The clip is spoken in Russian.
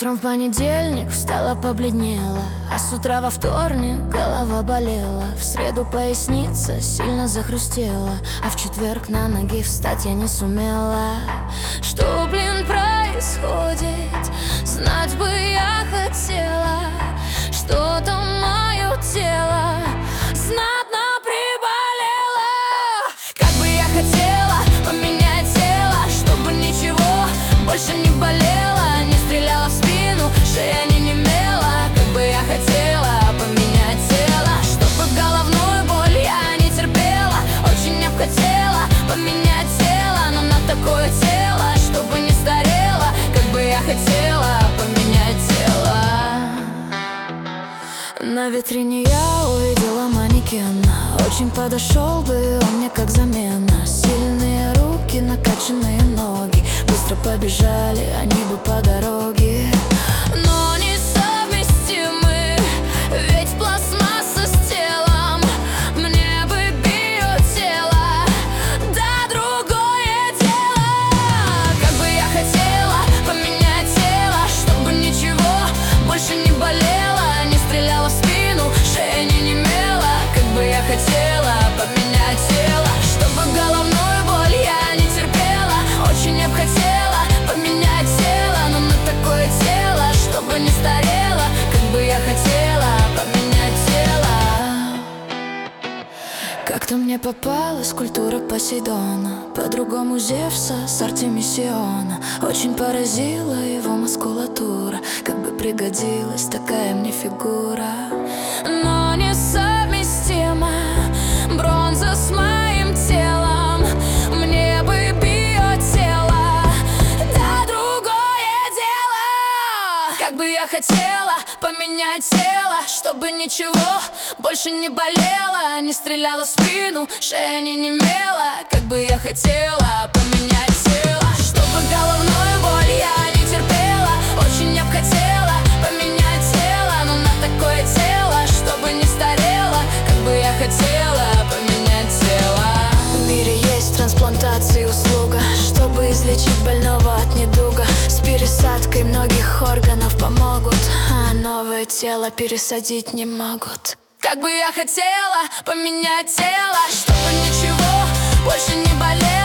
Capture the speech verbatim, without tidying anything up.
Утром в понедельник встала, побледнела, а с утра во вторник голова болела. В среду поясница сильно захрустела, а в четверг на ноги встать я не сумела. Что, блин, происходит? Знать бы я хотела, что там мое тело знатно приболело. Как бы я хотела поменять тело, чтобы ничего больше не болело, не стреляло в спину, шея не немела. Как бы я хотела поменять тело, чтобы головную боль я не терпела. Очень я б хотела поменять тело, но на такое тело, чтобы не старело. Как бы я хотела поменять тело. На витрине я увидела манекена, очень подошел бы он мне как замена. Сильные руки, накачанные ноги, быстро побежали они бы по дороге. Но несовместимы, ведь пластмасса с телом. Мне бы биотело, да другое дело. Как бы я хотела поменять тело, чтобы ничего больше не болело, не стреляло в спину, шея не немела. Как бы я хотела поменять тело, чтобы головную боль я не терпела. Очень я б хотела поменять тело, но на такое тело, чтобы не старело. Как бы я хотела поменять тело. Как-то мне попалась скульптура Посейдона, по-другому Зевса с Артемисиона. Очень поразила его мускулатура, как бы пригодилась такая мне фигура. Но несовместима бронза с моим телом. Мне бы биотело, да другое дело. Как бы я хотела поменять тело, чтобы ничего больше не болело, не стреляло в спину, шея не немела. Как бы я хотела поменять тело, чтобы головную боль я не терпела. Очень я б хотела поменять тело, но на такое тело, чтобы не старело. Как бы я хотела поменять тело. В мире есть трансплантация и услуга, чтобы излечить больного от недуга. С пересадкой многих органов помогут, а новое тело пересадить не могут. Как бы я хотела поменять тело, чтобы ничего больше не болело,